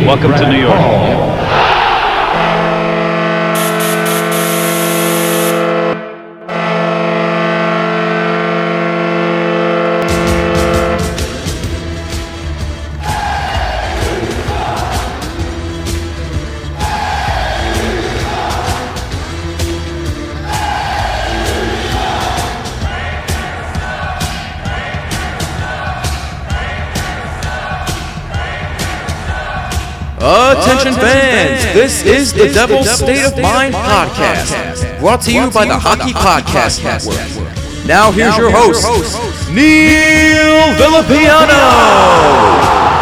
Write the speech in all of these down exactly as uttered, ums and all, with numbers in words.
Welcome to New York. Attention fans, this is the Devil's State of Mind podcast, brought to you by the Hockey Podcast Network. Now here's your host, Neil Villapiano.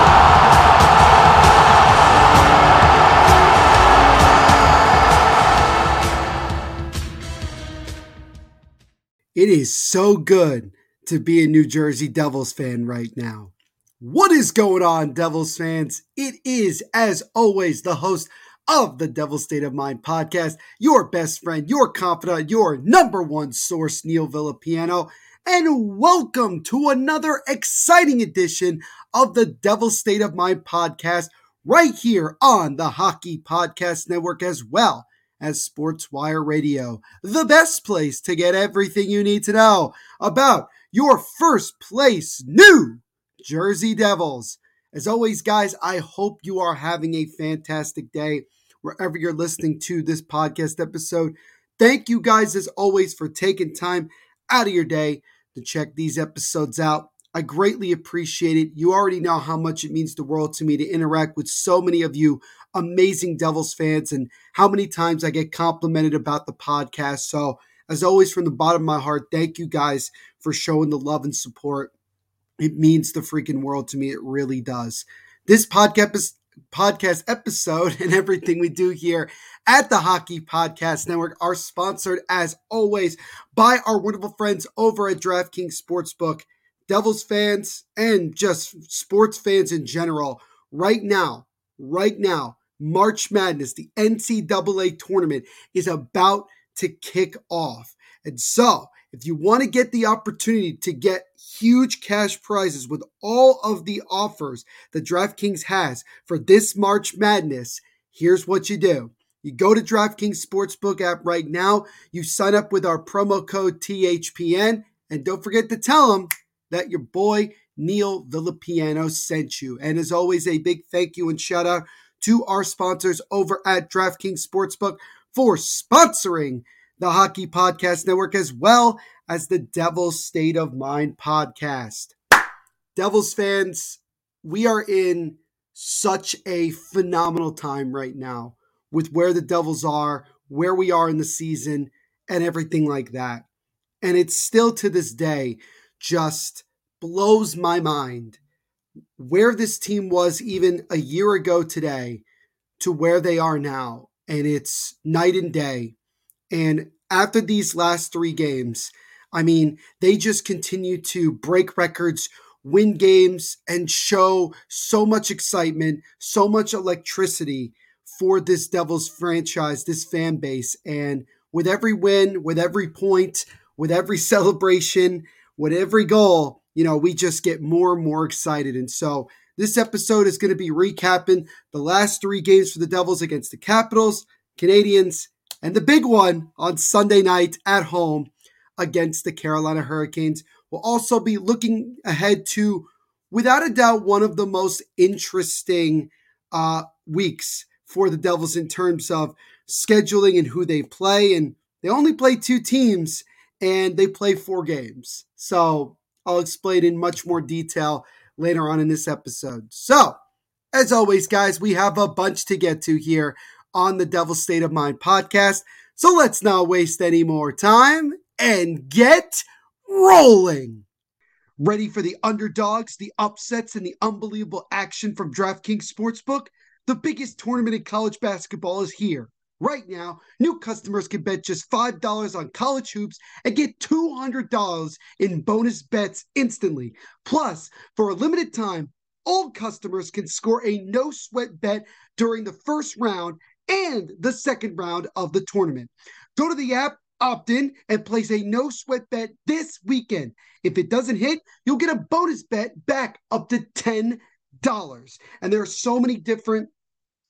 It is so good to be a New Jersey Devils fan right now. What is going on, Devils fans? It is, as always, the host of the Devil's State of Mind podcast, your best friend, your confidant, your number one source, Neil Villapiano, and welcome to another exciting edition of the Devil's State of Mind podcast right here on the Hockey Podcast Network, as well as SportsWire Radio, the best place to get everything you need to know about your first place New Jersey Devils. As always, guys, I hope you are having a fantastic day wherever you're listening to this podcast episode. Thank you guys, as always, for taking time out of your day to check these episodes out. I greatly appreciate it. You already know how much it means the world to me to interact with so many of you amazing Devils fans and how many times I get complimented about the podcast. So, as always, from the bottom of my heart, thank you guys for showing the love and support. It means the freaking world to me. It really does. This podcast podcast episode and everything we do here at the Hockey Podcast Network are sponsored, as always, by our wonderful friends over at DraftKings Sportsbook. Devils fans and just sports fans in general, right now, right now, March Madness, the N C double A tournament, is about to kick off. And so, if you want to get the opportunity to get huge cash prizes with all of the offers that DraftKings has for this March Madness, here's what you do. You go to DraftKings Sportsbook app right now, you sign up with our promo code T H P N, and don't forget to tell them that your boy Neil Villapiano sent you. And as always, a big thank you and shout out to our sponsors over at DraftKings Sportsbook for sponsoring the Hockey Podcast Network, as well as the Devil's State of Mind podcast. Devils fans, we are in such a phenomenal time right now with where the Devils are, where we are in the season, and everything like that. And it's still to this day just blows my mind where this team was even a year ago today to where they are now. And it's night and day. And after these last three games, I mean, they just continue to break records, win games, and show so much excitement, so much electricity for this Devils franchise, this fan base. And with every win, with every point, with every celebration, with every goal, you know, we just get more and more excited. And so this episode is going to be recapping the last three games for the Devils against the Capitals, Canadiens, and the big one on Sunday night at home against the Carolina Hurricanes. We'll also be looking ahead to, without a doubt, one of the most interesting uh, weeks for the Devils in terms of scheduling and who they play. And they only play two teams, and they play four games. So I'll explain in much more detail later on in this episode. So, as always, guys, we have a bunch to get to here on the Devil's State of Mind podcast. So let's not waste any more time and get rolling. Ready for the underdogs, the upsets, and the unbelievable action from DraftKings Sportsbook? The biggest tournament in college basketball is here. Right now, new customers can bet just five dollars on college hoops and get two hundred dollars in bonus bets instantly. Plus, for a limited time, old customers can score a no-sweat bet during the first round and the second round of the tournament. Go to the app, opt in, and place a no-sweat bet this weekend. If it doesn't hit, you'll get a bonus bet back up to ten dollars. And there are so many different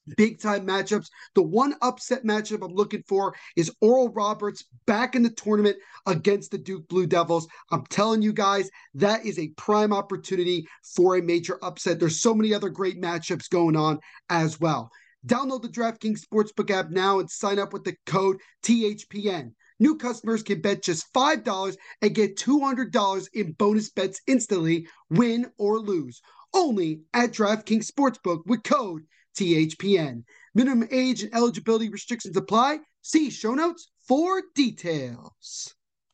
big time matchups. The one upset matchup I'm looking for is Oral Roberts back in the tournament against the Duke Blue Devils. I'm telling you guys, that is a prime opportunity for a major upset. There's so many other great matchups going on as well. Download the DraftKings Sportsbook app now and sign up with the code T H P N. New customers can bet just five dollars and get two hundred dollars in bonus bets instantly, win or lose. Only at DraftKings Sportsbook with code T H P N. Minimum age and eligibility restrictions apply. See show notes for details.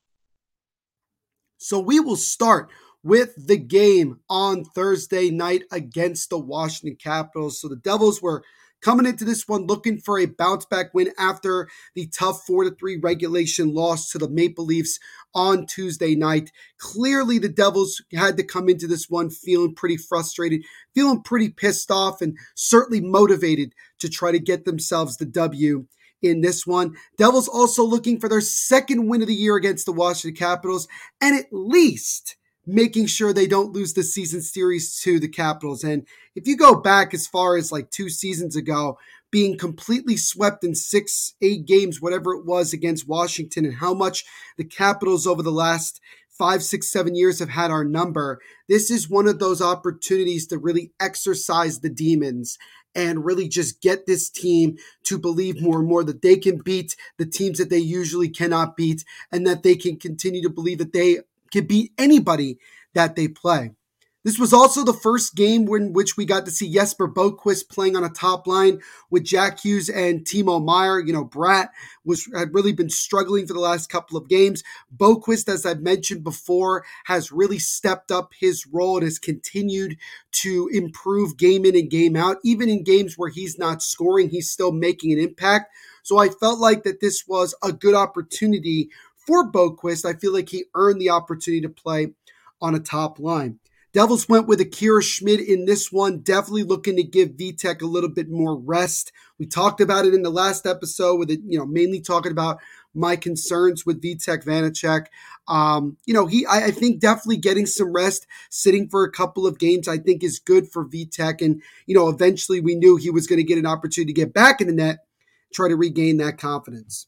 So we will start with the game on Thursday night against the Washington Capitals. So the Devils were coming into this one looking for a bounce back win after the tough four to three regulation loss to the Maple Leafs on Tuesday night. Clearly the Devils had to come into this one feeling pretty frustrated, feeling pretty pissed off, and certainly motivated to try to get themselves the W in this one. Devils also looking for their second win of the year against the Washington Capitals, and at least making sure they don't lose the season series to the Capitals. And if you go back as far as like two seasons ago, being completely swept in six, eight games, whatever it was against Washington, and how much the Capitals over the last five, six, seven years have had our number, this is one of those opportunities to really exercise the demons and really just get this team to believe more and more that they can beat the teams that they usually cannot beat, and that they can continue to believe that they can beat anybody that they play. This was also the first game in which we got to see Jesper Boqvist playing on a top line with Jack Hughes and Timo Meier. You know, Bratt was had really been struggling for the last couple of games. Boqvist, as I've mentioned before, has really stepped up his role and has continued to improve game in and game out. Even in games where he's not scoring, he's still making an impact. So I felt like that this was a good opportunity for Boqvist. I feel like he earned the opportunity to play on a top line. Devils went with Akira Schmid in this one, definitely looking to give Vitek a little bit more rest. We talked about it in the last episode with it, you know, mainly talking about my concerns with Vitek Vanacek. Um, you know, he, I, I think definitely getting some rest, sitting for a couple of games, I think is good for Vitek. And, you know, eventually we knew he was going to get an opportunity to get back in the net, try to regain that confidence.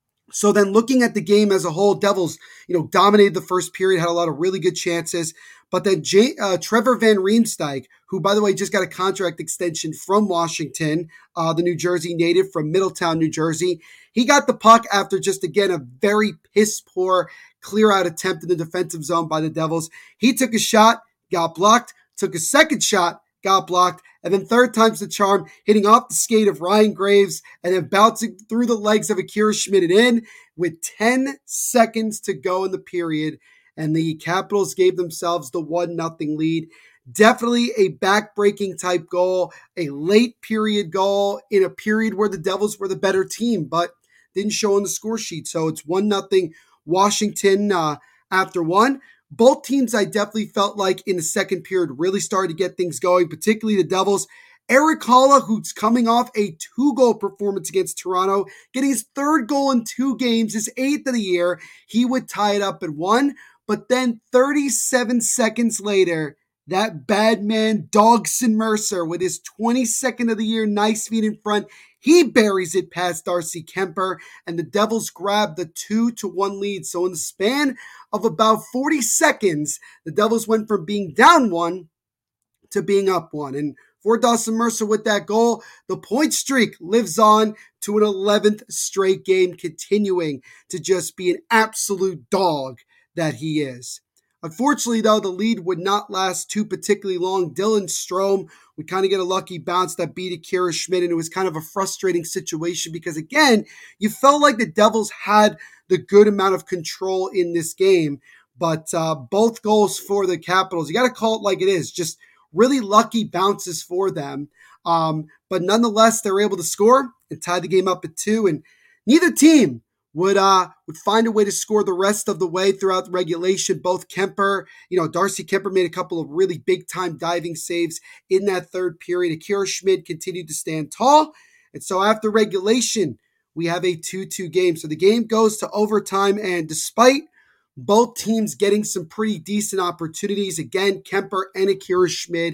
So then looking at the game as a whole, Devils, you know, dominated the first period, had a lot of really good chances. But then J- uh, Trevor Van Riemsdyk, who, by the way, just got a contract extension from Washington, uh, the New Jersey native from Middletown, New Jersey, he got the puck after just, again, a very piss-poor clear-out attempt in the defensive zone by the Devils. He took a shot, got blocked, took a second shot, got blocked, and then third time's the charm, hitting off the skate of Ryan Graves and then bouncing through the legs of Akira Schmid and in with ten seconds to go in the period. And the Capitals gave themselves the one nothing lead. Definitely a back-breaking type goal, a late period goal in a period where the Devils were the better team, but didn't show on the score sheet. So it's one nothing Washington uh, after one. Both teams, I definitely felt like in the second period really started to get things going, particularly the Devils. Erik Haula, who's coming off a two-goal performance against Toronto, getting his third goal in two games, his eighth of the year. He would tie it up at one. But then thirty-seven seconds later, that bad man, Dogson Mercer, with his twenty-second of the year nice feed in front, he buries it past Darcy Kemper, and the Devils grab the two to one lead. So in the span of about forty seconds, the Devils went from being down one to being up one. And for Dawson Mercer with that goal, the point streak lives on to an eleventh straight game, continuing to just be an absolute dog that he is. Unfortunately, though, the lead would not last too particularly long. Dylan Strome would kind of get a lucky bounce that beat Akira Schmid, and it was kind of a frustrating situation because, again, you felt like the Devils had the good amount of control in this game, but uh, both goals for the Capitals, you got to call it like it is, just really lucky bounces for them. Um, but nonetheless, they were able to score and tie the game up at two, and neither team would uh would find a way to score the rest of the way throughout the regulation. Both Kemper, you know, Darcy Kemper made a couple of really big-time diving saves in that third period. Akira Schmid continued to stand tall. And so after regulation, we have a two two game. So the game goes to overtime, and despite both teams getting some pretty decent opportunities, again, Kemper and Akira Schmid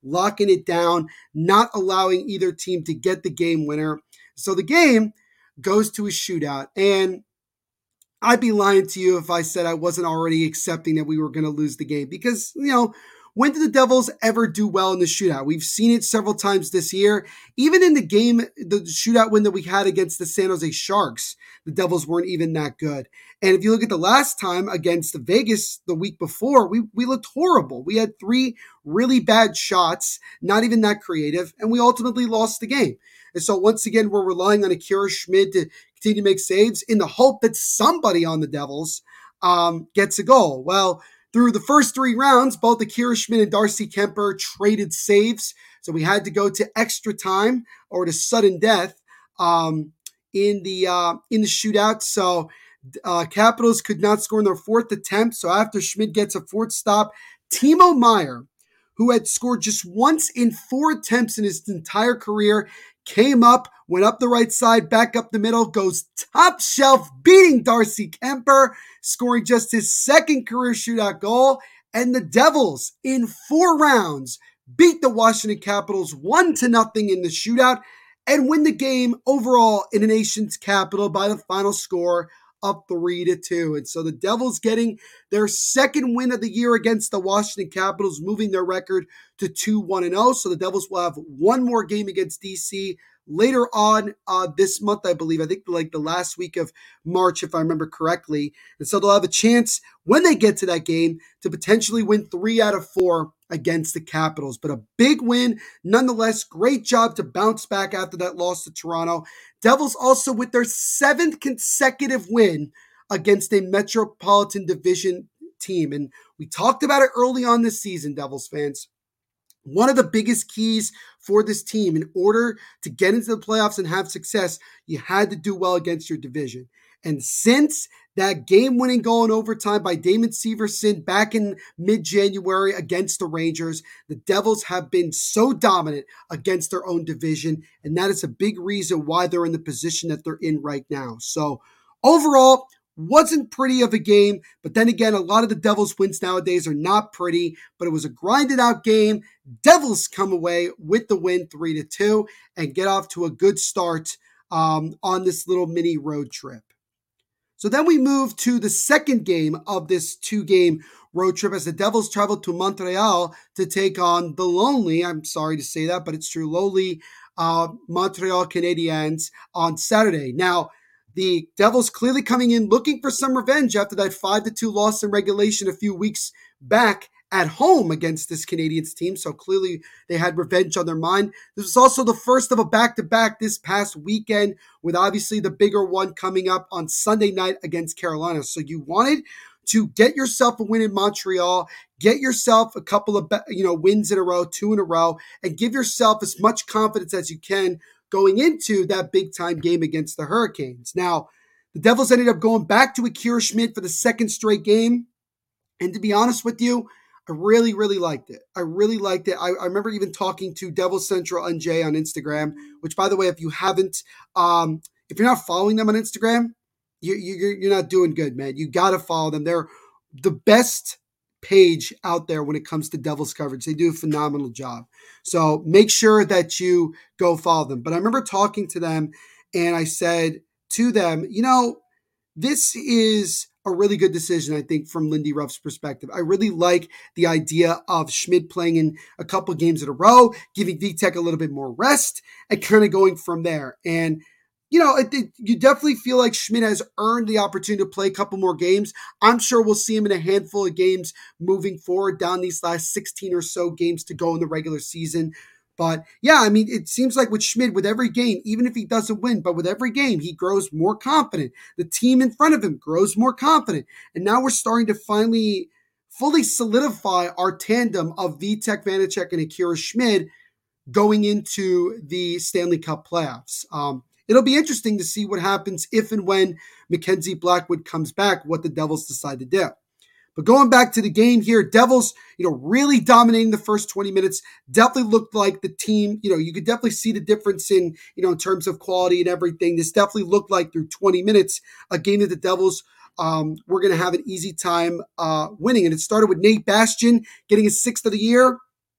locking it down, not allowing either team to get the game winner. So the game goes to a shootout, and I'd be lying to you if I said I wasn't already accepting that we were going to lose the game because, you know, when did the Devils ever do well in the shootout? We've seen it several times this year. Even in the game, the shootout win that we had against the San Jose Sharks, the Devils weren't even that good. And if you look at the last time against the Vegas the week before, we, we looked horrible. We had three really bad shots, not even that creative, and we ultimately lost the game. And so once again, we're relying on Akira Schmid to continue to make saves in the hope that somebody on the Devils um, gets a goal. Well, through the first three rounds, both Akira Schmid and Darcy Kemper traded saves. So we had to go to extra time or to sudden death um, in the uh, in the shootout. So uh, Capitals could not score in their fourth attempt. So after Schmid gets a fourth stop, Timo Meier, who had scored just once in four attempts in his entire career, came up, went up the right side, back up the middle, goes top shelf, beating Darcy Kemper, scoring just his second career shootout goal. And the Devils, in four rounds, beat the Washington Capitals one to nothing in the shootout and win the game overall in the nation's capital by the final score of three to two. And so the Devils getting their second win of the year against the Washington Capitals, moving their record to two one and oh. So the Devils will have one more game against D C later on uh, this month, I believe. I think like the last week of March, if I remember correctly. And so they'll have a chance when they get to that game to potentially win three out of four against the Capitals. But a big win nonetheless. Great job to bounce back after that loss to Toronto. Devils also with their seventh consecutive win against a Metropolitan Division team. And we talked about it early on this season, Devils fans. One of the biggest keys for this team in order to get into the playoffs and have success, you had to do well against your division. And since that game-winning goal in overtime by Damon Severson back in mid-January against the Rangers, the Devils have been so dominant against their own division, and that is a big reason why they're in the position that they're in right now. So overall, wasn't pretty of a game, but then again, a lot of the Devils wins nowadays are not pretty, but it was a grinded out game. Devils come away with the win three to two and get off to a good start um, on this little mini road trip. So then we move to the second game of this two-game road trip as the Devils travel to Montreal to take on the lonely, I'm sorry to say that, but it's true, lowly uh, Montreal Canadiens on Saturday. Now, the Devils clearly coming in looking for some revenge after that five to two loss in regulation a few weeks back at home against this Canadiens team. So clearly they had revenge on their mind. This was also the first of a back-to-back this past weekend, with obviously the bigger one coming up on Sunday night against Carolina. So you wanted to get yourself a win in Montreal, get yourself a couple of you know wins in a row, two in a row, and give yourself as much confidence as you can going into that big-time game against the Hurricanes. Now, the Devils ended up going back to Akira Schmid for the second straight game, and to be honest with you, I really, really liked it. I really liked it. I, I remember even talking to Devils Central N J on Instagram, which, by the way, if you haven't, um, if you're not following them on Instagram, you, you, you're not doing good, man. You got to follow them. They're the best page out there when it comes to Devils coverage. They do a phenomenal job. So make sure that you go follow them. But I remember talking to them, and I said to them, you know, this is a really good decision, I think, from Lindy Ruff's perspective. I really like the idea of Schmid playing in a couple games in a row, giving Vitek a little bit more rest, and kind of going from there. And, you know, it, it, you definitely feel like Schmid has earned the opportunity to play a couple more games. I'm sure we'll see him in a handful of games moving forward down these last sixteen or so games to go in the regular season. But yeah, I mean, it seems like with Schmid, with every game, even if he doesn't win, but with every game, he grows more confident. The team in front of him grows more confident. And now we're starting to finally fully solidify our tandem of Vitek Vanacek and Akira Schmid going into the Stanley Cup playoffs. Um, it'll be interesting to see what happens if and when Mackenzie Blackwood comes back, what the Devils decide to do. But going back to the game here, Devils, you know, really dominating the first twenty minutes, definitely looked like the team, you know, you could definitely see the difference in, you know, in terms of quality and everything. This definitely looked like through twenty minutes, a game that the Devils um, were going to have an easy time uh, winning. And it started with Nate Bastian getting his sixth of the year.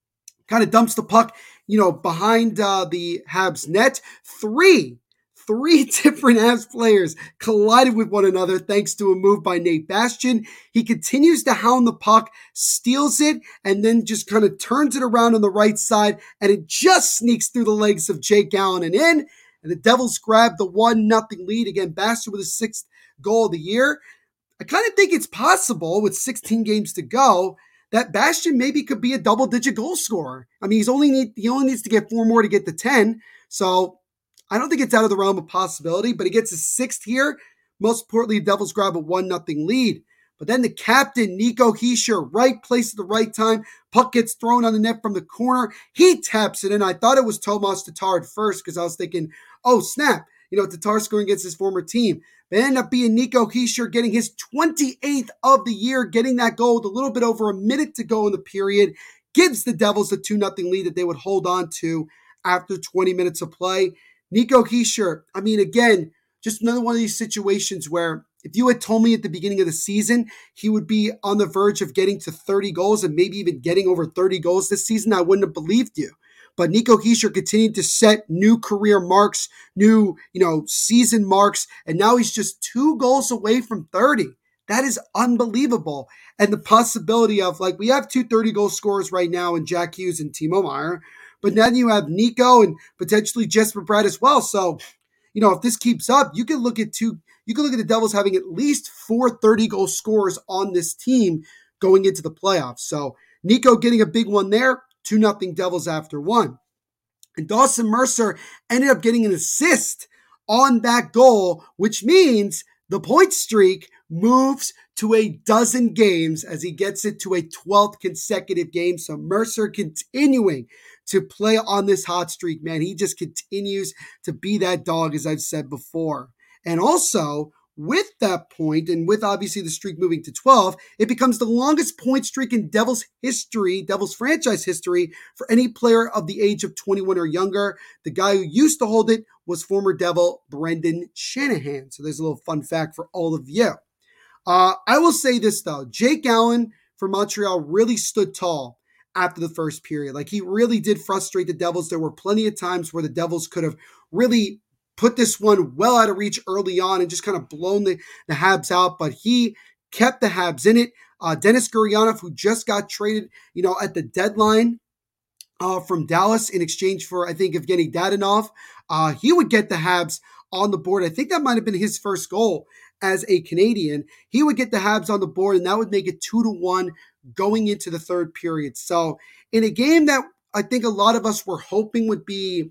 kind of dumps the puck, you know, behind uh, the Habs net. Three, three different Habs players collided with one another thanks to a move by Nate Bastian. He continues to hound the puck, steals it, and then just kind of turns it around on the right side, and it just sneaks through the legs of Jake Allen and in. And the Devils grab the one nothing lead. Again, Bastian with his sixth goal of the year. I kind of think it's possible with sixteen games to go that Bastian maybe could be a double-digit goal scorer. I mean, he's only need, he only needs to get four more to get to ten. So I don't think it's out of the realm of possibility, but he gets his sixth here. Most importantly, the Devils grab a one nothing lead. But then the captain, Nico Hischier, right place at the right time. Puck gets thrown on the net from the corner. He taps it in. I thought it was Tomas Tatar at first because I was thinking, oh, snap. You know, Tatar scoring against his former team. But it ended up being Nico Hischier getting his twenty-eighth of the year, getting that goal with a little bit over a minute to go in the period. Gives the Devils a two nothing lead that they would hold on to after twenty minutes of play. Nico Hischier, I mean, again, just another one of these situations where if you had told me at the beginning of the season he would be on the verge of getting to thirty goals and maybe even getting over thirty goals this season, I wouldn't have believed you. But Nico Hischier continued to set new career marks, new, you know, season marks, and now he's just two goals away from thirty. That is unbelievable. And the possibility of, like, we have two thirty-goal scorers right now in Jack Hughes and Timo Meier, but then you have Nico and potentially Jesper Bratt as well. So, you know, if this keeps up, you can look at two, you can look at the Devils having at least four thirty-goal scorers on this team going into the playoffs. So Nico getting a big one there, two nothing Devils after one. And Dawson Mercer ended up getting an assist on that goal, which means the point streak moves to a dozen games as he gets it to a twelfth consecutive game. So Mercer continuing to play on this hot streak, man. He just continues to be that dog, as I've said before. And also, with that point, and with obviously the streak moving to twelve, it becomes the longest point streak in Devils history, Devils franchise history, for any player of the age of twenty-one or younger. The guy who used to hold it was former Devil Brendan Shanahan. So there's a little fun fact for all of you. Uh, I will say this, though. Jake Allen for Montreal really stood tall after the first period. Like, he really did frustrate the Devils. There were plenty of times where the Devils could have really put this one well out of reach early on and just kind of blown the, the Habs out, but he kept the Habs in it. Uh, Denis Gurianov, who just got traded, you know, at the deadline uh, from Dallas in exchange for, I think, Evgeny Dadonov, uh, he would get the Habs on the board. I think that might have been his first goal as a Canadian. He would get the Habs on the board, and that would make it two to one going into the third period. So in a game that I think a lot of us were hoping would be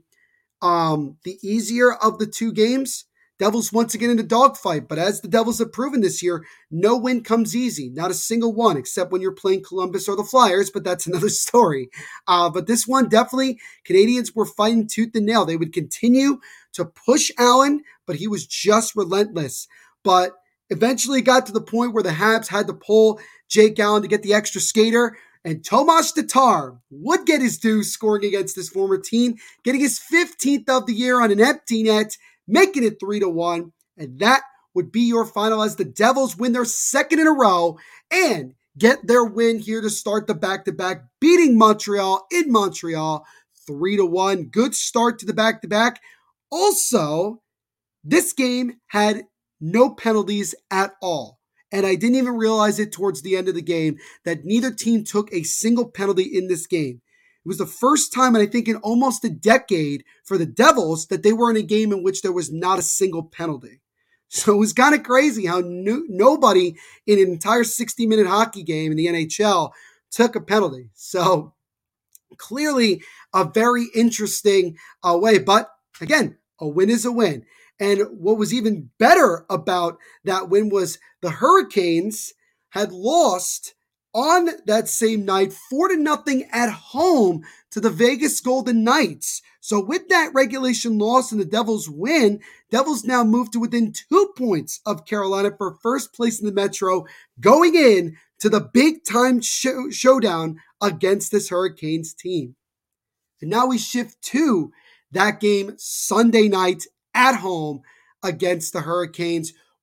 Um, the easier of the two games, Devils once again in a dogfight. But as the Devils have proven this year, no win comes easy. Not a single one, except when you're playing Columbus or the Flyers, but that's another story. Uh, but this one, definitely, Canadians were fighting tooth and nail. They would continue to push Allen, but he was just relentless. But eventually got to the point where the Habs had to pull Jake Allen to get the extra skater. And Tomas Tatar would get his due scoring against his former team, getting his fifteenth of the year on an empty net, making it three to one. And that would be your final as the Devils win their second in a row and get their win here to start the back-to-back, beating Montreal in Montreal three to one. Good start to the back-to-back. Also, this game had no penalties at all. And I didn't even realize it towards the end of the game that neither team took a single penalty in this game. It was the first time, and I think in almost a decade, for the Devils that they were in a game in which there was not a single penalty. So it was kind of crazy how no, nobody in an entire sixty-minute hockey game in the N H L took a penalty. So clearly a very interesting uh, way. But again, a win is a win. And what was even better about that win was the Hurricanes had lost on that same night four to nothing at home to the Vegas Golden Knights. So with that regulation loss and the Devils win, Devils now move to within two points of Carolina for first place in the Metro, going in to the big time show- showdown against this Hurricanes team. And now we shift to that game Sunday night at home against the Hurricanes.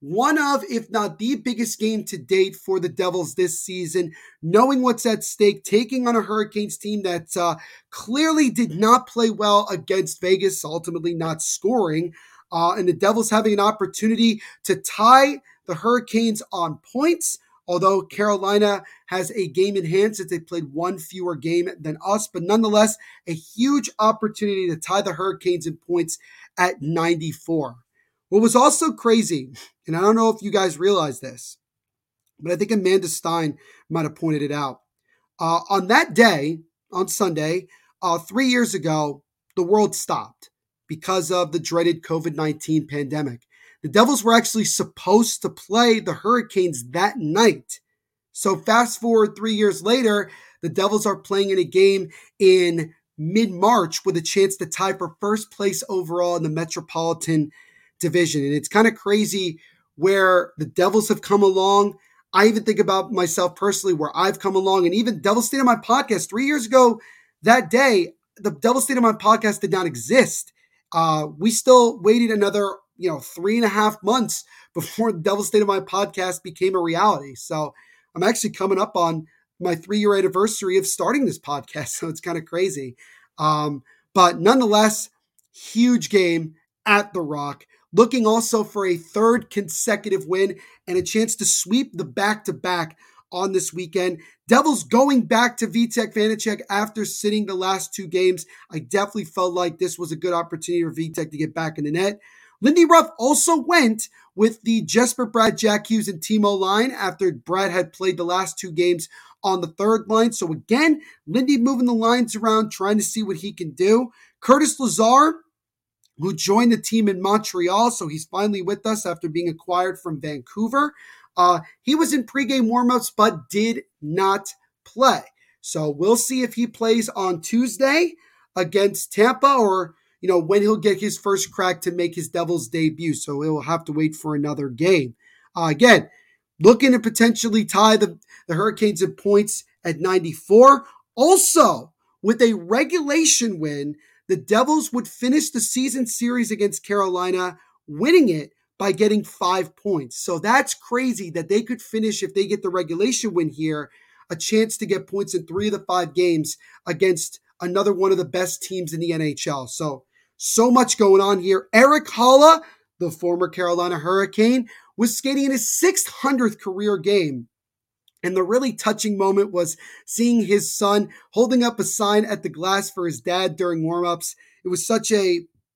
One of, if not the biggest game to date for the Devils this season, knowing what's at stake, taking on a Hurricanes team that uh, clearly did not play well against Vegas, ultimately not scoring, uh, and the Devils having an opportunity to tie the Hurricanes on points, although Carolina has a game in hand since they played one fewer game than us, but nonetheless, a huge opportunity to tie the Hurricanes in points at ninety-four. What was also crazy, and I don't know if you guys realize this, but I think Amanda Stein might have pointed it out. Uh, on that day, on Sunday, uh, three years ago, the world stopped because of the dreaded covid nineteen pandemic. The Devils were actually supposed to play the Hurricanes that night. So fast forward three years later, the Devils are playing in a game in mid-March with a chance to tie for first place overall in the Metropolitan Division. And it's kind of crazy where the Devils have come along. I even think about myself personally where I've come along, and even Devil State of My Podcast three years ago that day, the Devil State of My Podcast did not exist. Uh, we still waited another, you know, three and a half months before the Devil State of My Podcast became a reality. So I'm actually coming up on my three-year anniversary of starting this podcast. So it's kind of crazy. Um, but nonetheless, huge game at The Rock. Looking also for a third consecutive win and a chance to sweep the back-to-back on this weekend. Devils going back to Vitek Vanacek after sitting the last two games. I definitely felt like this was a good opportunity for Vitek to get back in the net. Lindy Ruff also went with the Jesper Bratt, Jack Hughes, and Timo line after Bratt had played the last two games on the third line. So again, Lindy moving the lines around, trying to see what he can do. Curtis Lazar, who joined the team in Montreal, so he's finally with us after being acquired from Vancouver. Uh, he was in pregame warmups, but did not play. So we'll see if he plays on Tuesday against Tampa, or you know when he'll get his first crack to make his Devils debut. So he'll have to wait for another game. Uh, again, looking to potentially tie the, the Hurricanes in points at ninety-four. Also, with a regulation win, the Devils would finish the season series against Carolina, winning it by getting five points. So that's crazy that they could finish, if they get the regulation win here, a chance to get points in three of the five games against another one of the best teams in the N H L. So, so much going on here. Erik Haula, the former Carolina Hurricane, was skating in his six hundredth career game. And the really touching moment was seeing his son holding up a sign at the glass for his dad during warmups. It was such a,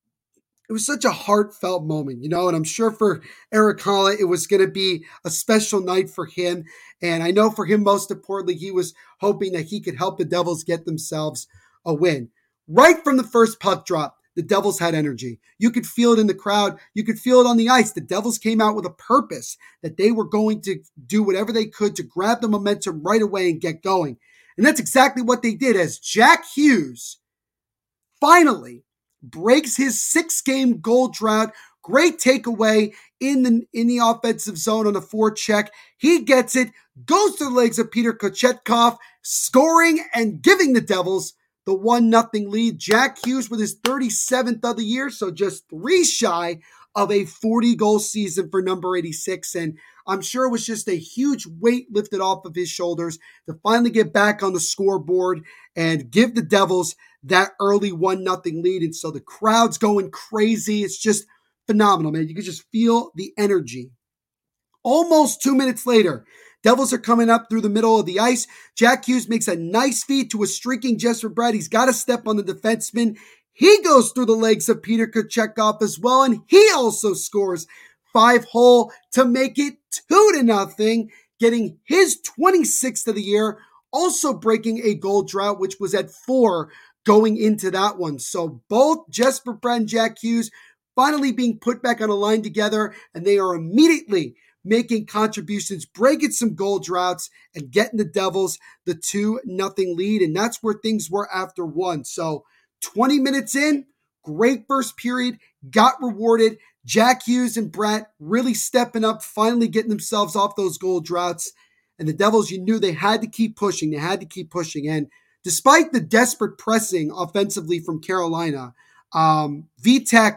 it was such a heartfelt moment, you know, and I'm sure for Erik Haula, it was going to be a special night for him. And I know for him, most importantly, he was hoping that he could help the Devils get themselves a win. Right from the first puck drop, the Devils had energy. You could feel it in the crowd. You could feel it on the ice. The Devils came out with a purpose that they were going to do whatever they could to grab the momentum right away and get going. And that's exactly what they did, as Jack Hughes finally breaks his six-game goal drought. Great takeaway in the, in the offensive zone on a forecheck. He gets it, goes to the legs of Peter Kochetkov, scoring and giving the Devils the one nothing lead. Jack Hughes with his thirty-seventh of the year, so just three shy of a forty-goal season for number eighty-six. And I'm sure it was just a huge weight lifted off of his shoulders to finally get back on the scoreboard and give the Devils that early one nothing lead. And so the crowd's going crazy. It's just phenomenal, man. You can just feel the energy. Almost two minutes later, Devils are coming up through the middle of the ice. Jack Hughes makes a nice feed to a streaking Jesper Bratt. He's got a step on the defenseman. He goes through the legs of Peter Kochetkov as well, and he also scores five hole to make it two to nothing, getting his twenty-sixth of the year, also breaking a goal drought, which was at four going into that one. So both Jesper Bratt and Jack Hughes finally being put back on a line together, and they are immediately making contributions, breaking some goal droughts, and getting the Devils the two nothing lead. And that's where things were after one. So twenty minutes in, great first period, got rewarded. Jack Hughes and Bratt really stepping up, finally getting themselves off those goal droughts. And the Devils, you knew they had to keep pushing. They had to keep pushing. And despite the desperate pressing offensively from Carolina, um, Vitek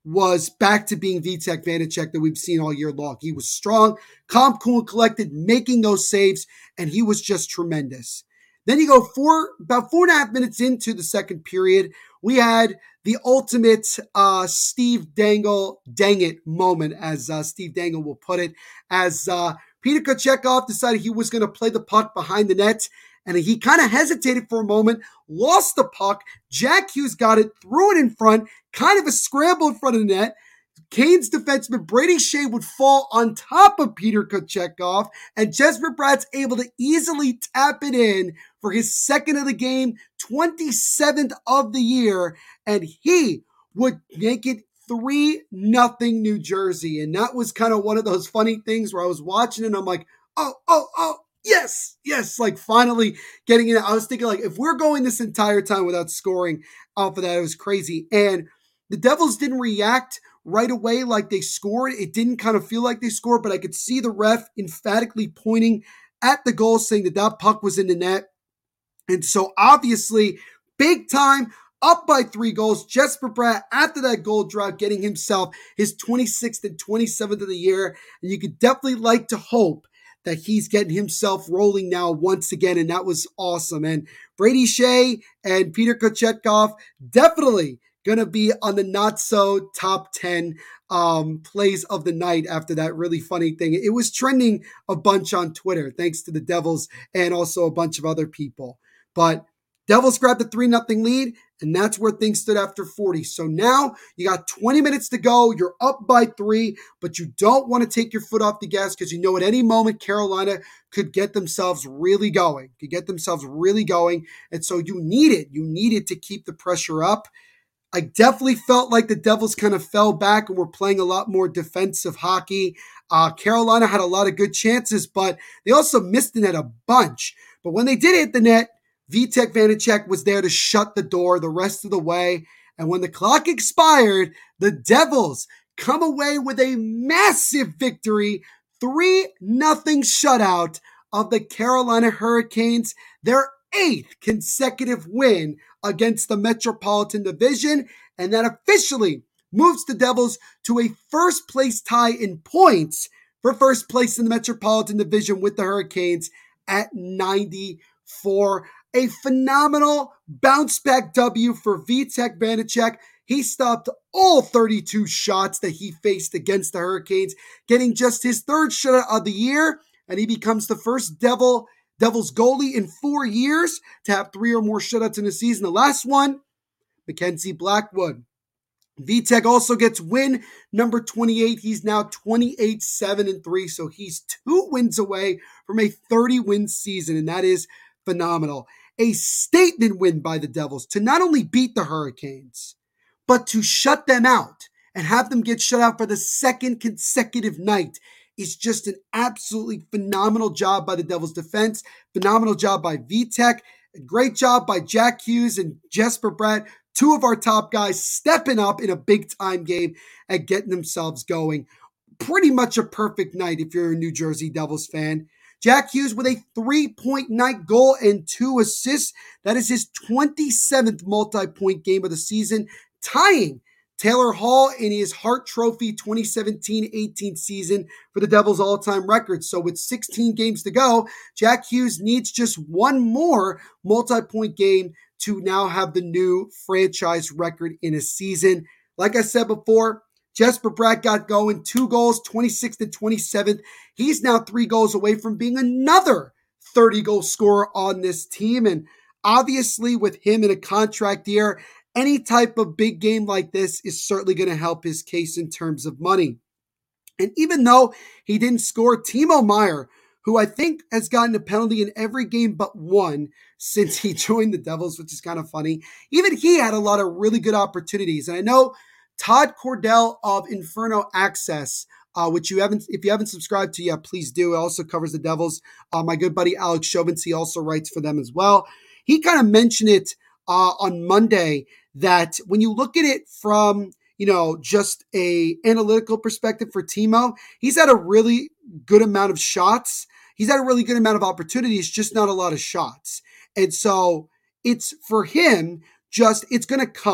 was back to being Vitek Vanacek that we've seen all year long. He was strong, calm, cool, and collected, making those saves, and he was just tremendous. Then you go four, about four and a half minutes into the second period, we had the ultimate uh, Steve Dangle dang it moment, as uh, Steve Dangle will put it, as uh, Peter Kochetkov decided he was going to play the puck behind the net, and he kind of hesitated for a moment, lost the puck. Jack Hughes got it, threw it in front, kind of a scramble in front of the net. Canes defenseman Brady Shea would fall on top of Peter Kochetkov, and Jesper Bratt's able to easily tap it in for his second of the game, twenty-seventh of the year, and he would make it three nothing New Jersey. And that was kind of one of those funny things where I was watching it and I'm like, oh, oh, oh, yes, yes, like finally getting it. I was thinking, like, if we're going this entire time without scoring off of that, it was crazy. And the Devils didn't react right away like they scored. It didn't kind of feel like they scored, but I could see the ref emphatically pointing at the goal saying that that puck was in the net. And so obviously, big time, up by three goals. Jesper Bratt, after that goal drought, getting himself his twenty-sixth and twenty-seventh of the year. And you could definitely like to hope that he's getting himself rolling now once again. And that was awesome. And Brady Shea and Peter Kochetkov definitely going to be on the not so top ten um, plays of the night after that really funny thing. It was trending a bunch on Twitter, thanks to the Devils and also a bunch of other people. But Devils grabbed the three nothing lead, and that's where things stood after forty. So now you got twenty minutes to go. You're up by three, but you don't want to take your foot off the gas because you know at any moment Carolina could get themselves really going, could get themselves really going. And so you need it. You need it to keep the pressure up. I definitely felt like the Devils kind of fell back and were playing a lot more defensive hockey. Uh, Carolina had a lot of good chances, but they also missed the net a bunch. But when they did hit the net, Vitek Vanacek was there to shut the door the rest of the way. And when the clock expired, the Devils come away with a massive victory, three nothing shutout of the Carolina Hurricanes, their eighth consecutive win against the Metropolitan Division, and that officially moves the Devils to a first place tie in points for first place in the Metropolitan Division with the Hurricanes at ninety-four. A phenomenal bounce back W for Vitek Vanacek. He stopped all thirty-two shots that he faced against the Hurricanes, getting just his third shutout of the year, and he becomes the first Devil Devils goalie in four years to have three or more shutouts in a season. The last one, Mackenzie Blackwood. Vitek also gets win number twenty-eight. He's now twenty-eight, seven, and three, so he's two wins away from a thirty-win season, and that is phenomenal. A statement win by the Devils to not only beat the Hurricanes, but to shut them out and have them get shut out for the second consecutive night is just an absolutely phenomenal job by the Devils defense. Phenomenal job by Vitek. A great job by Jack Hughes and Jesper Bratt, two of our top guys stepping up in a big time game and getting themselves going. Pretty much a perfect night if you're a New Jersey Devils fan. Jack Hughes with a three-point night goal and two assists. That is his twenty-seventh multi-point game of the season, tying Taylor Hall in his Hart Trophy twenty seventeen eighteen season for the Devils' all-time record. So with sixteen games to go, Jack Hughes needs just one more multi-point game to now have the new franchise record in a season. Like I said before, Jesper Bratt got going, two goals, twenty-sixth and twenty-seventh. He's now three goals away from being another thirty-goal scorer on this team. And obviously with him in a contract year, any type of big game like this is certainly going to help his case in terms of money. And even though he didn't score, Timo Meier, who I think has gotten a penalty in every game but one since he joined the Devils, which is kind of funny, even he had a lot of really good opportunities. And I know Todd Cordell of Inferno Access, uh, which you haven't, if you haven't subscribed to yet, please do. It also covers the Devils. Uh, my good buddy Alex Chauvin, he also writes for them as well. He kind of mentioned it uh, on Monday that when you look at it from, you know, just a analytical perspective for Timo, he's had a really good amount of shots. He's had a really good amount of opportunities, just not a lot of shots. And so it's for him, just, it's going to come.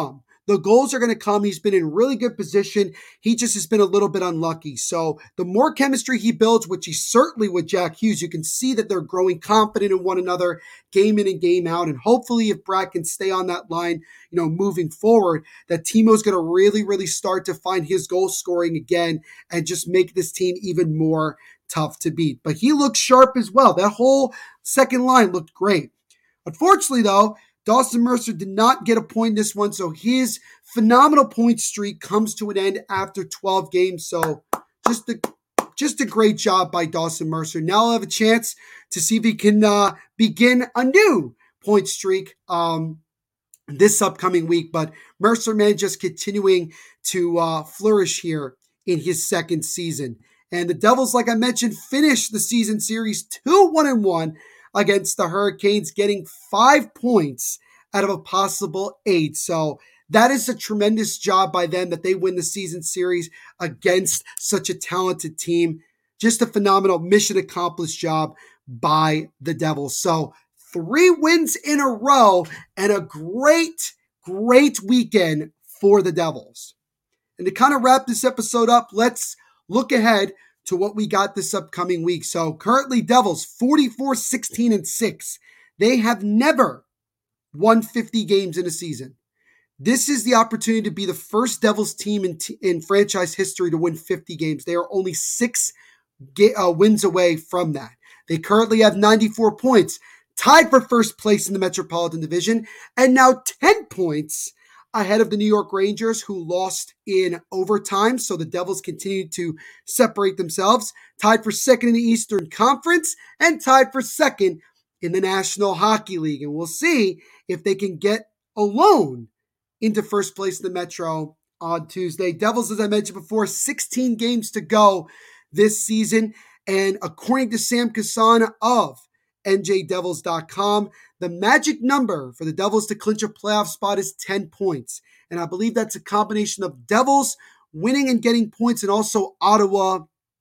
The goals are going to come. He's been in really good position. He just has been a little bit unlucky. So the more chemistry he builds, which he certainly with Jack Hughes, you can see that they're growing confident in one another game in and game out. And hopefully if Brad can stay on that line, you know, moving forward, that Timo's going to really, really start to find his goal scoring again and just make this team even more tough to beat. But he looks sharp as well. That whole second line looked great. Unfortunately, though, Dawson Mercer did not get a point in this one, so his phenomenal point streak comes to an end after twelve games. So just a, just a great job by Dawson Mercer. Now I'll have a chance to see if he can uh, begin a new point streak um, this upcoming week. But Mercer, man, just continuing to uh, flourish here in his second season. And the Devils, like I mentioned, finished the season series two one and one against the Hurricanes, getting five points out of a possible eight. So that is a tremendous job by them that they win the season series against such a talented team. Just a phenomenal mission accomplished job by the Devils. So three wins in a row and a great, great weekend for the Devils. And to kind of wrap this episode up, let's look ahead to what we got this upcoming week. So currently Devils forty-four, sixteen, and six. They have never won fifty games in a season. This is the opportunity to be the first Devils team in, t- in franchise history to win fifty games. They are only six ga- uh, wins away from that. They currently have ninety-four points, tied for first place in the Metropolitan Division, and now ten points ahead of the New York Rangers, who lost in overtime. So the Devils continue to separate themselves, tied for second in the Eastern Conference and tied for second in the National Hockey League. And we'll see if they can get alone into first place in the Metro on Tuesday. Devils, as I mentioned before, sixteen games to go this season. And according to Sam Kassan of N J Devils dot com, the magic number for the Devils to clinch a playoff spot is ten points. And I believe that's a combination of Devils winning and getting points and also Ottawa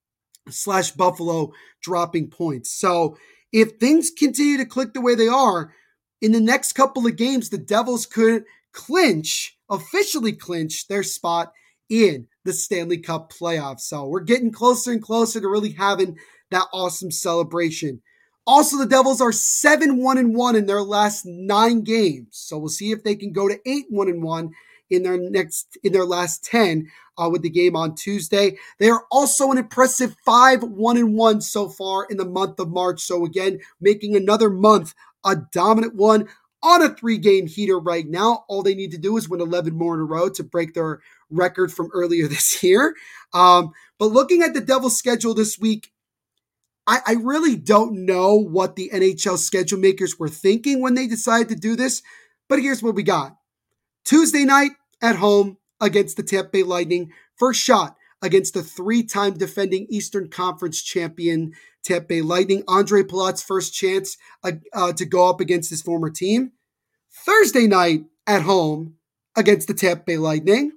slash Buffalo dropping points. So if things continue to click the way they are, in the next couple of games, the Devils could clinch, officially clinch their spot in the Stanley Cup playoffs. So we're getting closer and closer to really having that awesome celebration. Also, the Devils are seven one and one in their last nine games. So we'll see if they can go to eight one and one in their next in their last ten uh, with the game on Tuesday. They are also an impressive five one and one so far in the month of March. So again, making another month a dominant one on a three-game heater right now. All they need to do is win eleven more in a row to break their record from earlier this year. Um, but looking at the Devils' schedule this week, I, I really don't know what the N H L schedule makers were thinking when they decided to do this, but here's what we got. Tuesday night at home against the Tampa Bay Lightning. First shot against the three-time defending Eastern Conference champion Tampa Bay Lightning. Andre Palat's first chance uh, uh, to go up against his former team. Thursday night at home against the Tampa Bay Lightning.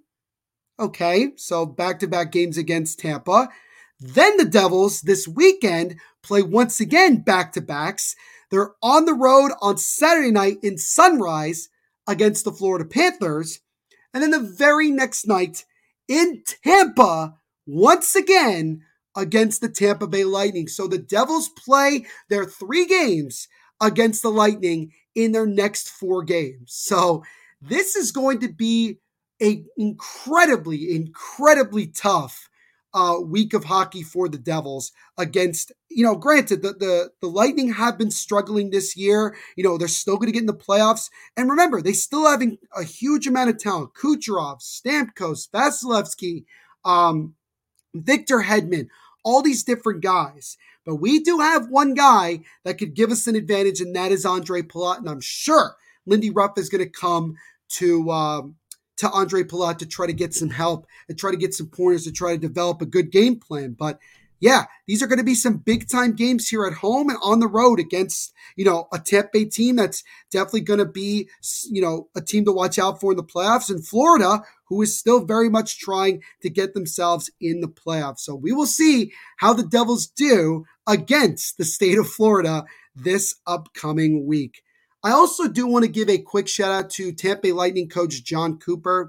Okay, so back-to-back games against Tampa. Then the Devils this weekend play once again back-to-backs. They're on the road on Saturday night in Sunrise against the Florida Panthers. And then the very next night in Tampa, once again against the Tampa Bay Lightning. So the Devils play their three games against the Lightning in their next four games. So this is going to be an incredibly, incredibly tough Uh, week of hockey for the Devils against, you know, granted, the, the, the Lightning have been struggling this year. You know, they're still going to get in the playoffs. And remember, they still have a huge amount of talent. Kucherov, Stamkos, Vasilevsky, um, Victor Hedman, all these different guys. But we do have one guy that could give us an advantage, and that is Andre Palat. And I'm sure Lindy Ruff is going to come to um, to Andre Palat to try to get some help and try to get some pointers to try to develop a good game plan. But yeah, these are going to be some big time games here at home and on the road against, you know, a Tampa Bay team that's definitely going to be, you know, a team to watch out for in the playoffs, and Florida, who is still very much trying to get themselves in the playoffs. So we will see how the Devils do against the state of Florida this upcoming week. I also do want to give a quick shout out to Tampa Bay Lightning coach John Cooper.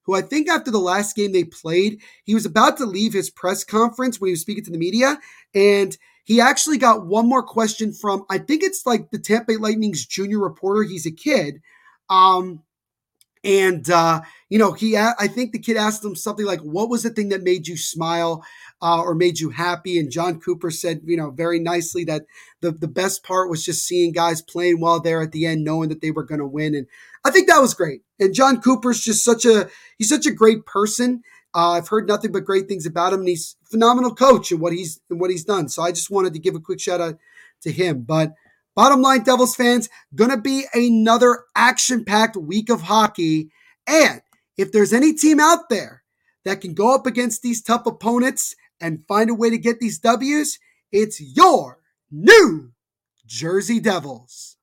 who I think after the last game they played, he was about to leave his press conference when he was speaking to the media, and he actually got one more question from, I think it's like the Tampa Bay Lightning's junior reporter. He's a kid. Um, And, uh, you know, he, I think the kid asked him something like, what was the thing that made you smile uh, or made you happy? And Jon Cooper said, you know, very nicely that the, the best part was just seeing guys playing well there at the end, knowing that they were going to win. And I think that was great. And Jon Cooper's just such a, he's such a great person. Uh, I've heard nothing but great things about him. And he's a phenomenal coach in what he's, in what he's done. So I just wanted to give a quick shout out to him. But bottom line, Devils fans, going to be another action-packed week of hockey. And if there's any team out there that can go up against these tough opponents and find a way to get these W's, it's your New Jersey Devils.